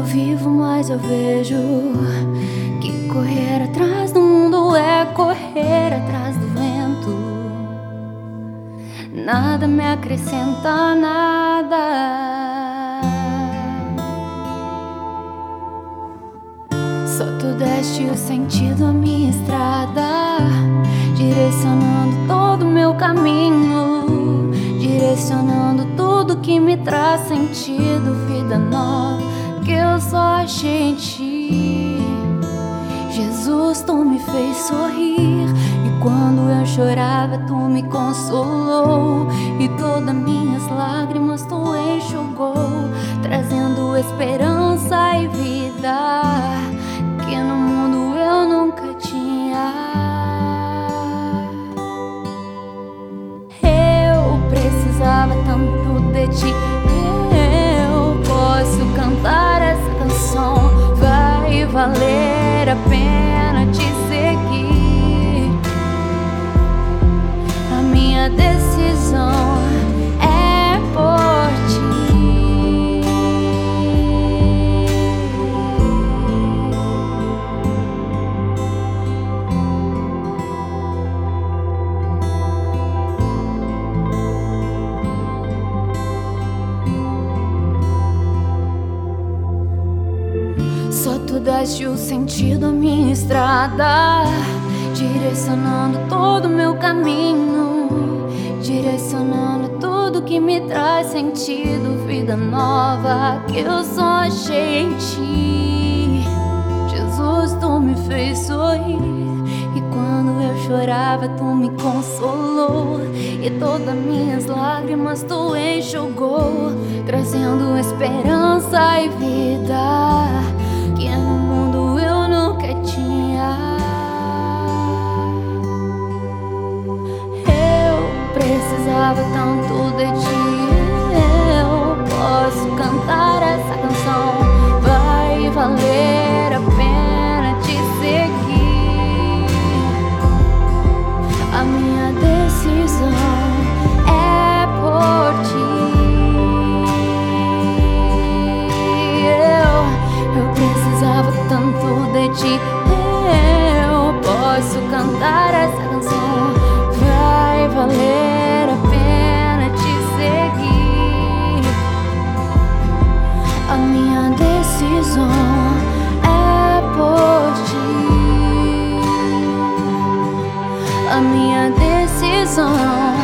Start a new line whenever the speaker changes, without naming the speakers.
vivo, mas eu vejo que correr atrás do mundo é correr atrás do vento. Nada me acrescenta nada. Só tu deste o sentido à minha estrada, direcionando todo o meu caminho, direcionando tudo que me traz sentido, vida nova que eu só achei em ti. Jesus, tu me fez sorrir, e quando eu chorava tu me consolou, e todas minhas lágrimas tu enxugou, trazendo esperança e vida que no mundo eu nunca tinha. Eu precisava tanto de ti, eu posso cantar essa canção, vai valer a pena te seguir. A minha decisão é por ti. Só tu deste o sentido à minha estrada, direcionando todo o meu caminho, direcionando tudo que me traz sentido, vida nova que eu só achei em ti. Jesus, tu me fez sorrir, e quando eu chorava tu me consolou, e todas minhas lágrimas tu enxugou, trazendo esperança e vida que no mundo eu nunca tinha. Eu precisava tanto de ti, eu posso cantar essa canção, vai valer a pena te seguir. A minha decisão é por ti. Eu precisava tanto de ti, eu posso cantar essa canção, vai valer a pena te seguir. A minha decisão é por ti. A minha decisão